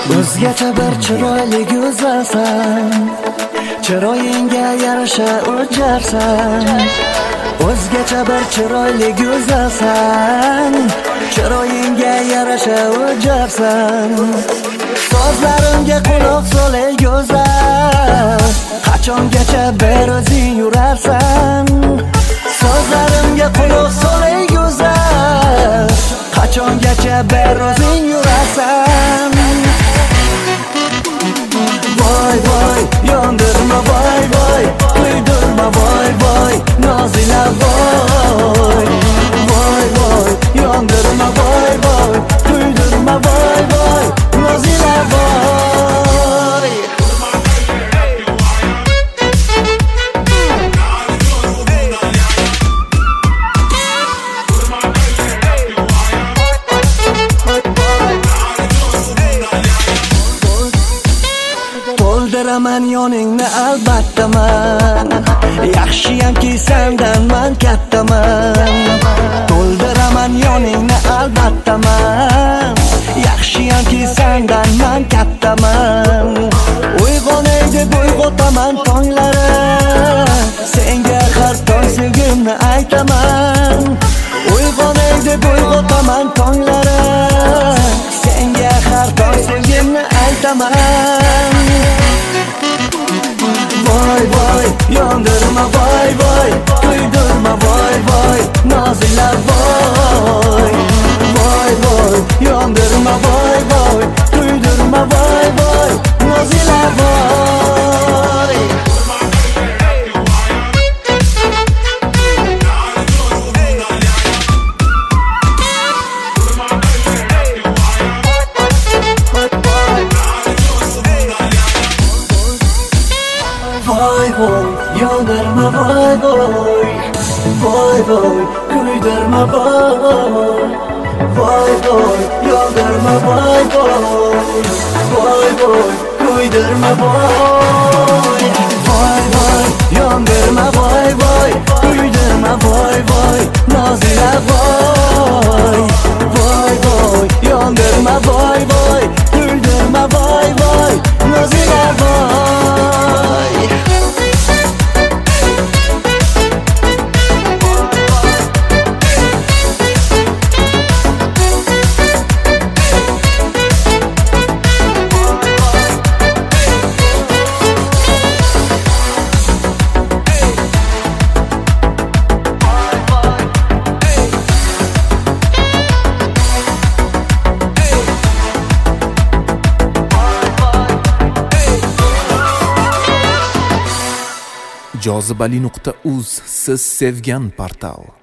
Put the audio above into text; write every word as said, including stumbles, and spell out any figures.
O'zgacha bir chiroyli go'zalsan, chiroyingga yarasha o'jarsan. O'zgacha bir chiroyli go'zalsan, chiroyingga yarasha o'jarsan. Sozlarimga quloq sol ey go'zal, qachongacha bir o'zing yurarsan. Sozlarimga quloq sol ey go'zal, qachongacha bir o'zing yurarsan. Voy voy, yondirma voy voy, kuydirma voy voy, nozila voy. Voy voy, yondirma voy voy, kuydirma voy voy, nozila voy. To'ldiraman yoningni albatta man, yaxshiyamki sendan man kattaman. To'ldiraman yoningni albatta man, yaxshiyamki sendan man kattaman. Uyg'onay deb uyg'otaman tonglari, senga har tong sevgimni aytaman. Uyg'onay deb uyg'otaman tonglari, senga har tong sevgimni aytaman. Voy voy, yondirma voy voy, kuydirma voy voy, nozila voy. Voy voy, yondirma voy voy, kuydirma voy voy, nozila voy. Voy voy, yondirma voy voy, voy voy, kuydirma voy. Voy voy, yondirma voy voy, voy voy, kuydirma voy. Voy voy, yondirma voy voy, kuydirma voy voy, nozila voy. Voy voy, yondirma voy voy, kuydirma voy voy, nozila voy. jozibali nuqta uz siz sevgan portal.